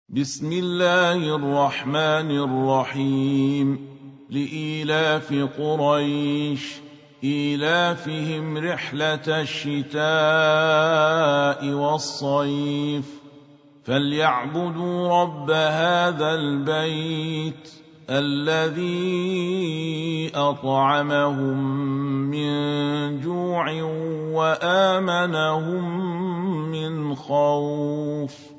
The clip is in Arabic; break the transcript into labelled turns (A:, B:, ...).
A: بسم الله الرحمن الرحيم. لإيلاف قريش إيلافهم رحلة الشتاء والصيف فليعبدوا رب هذا البيت الذي أطعمهم من جوع وآمنهم من خوف.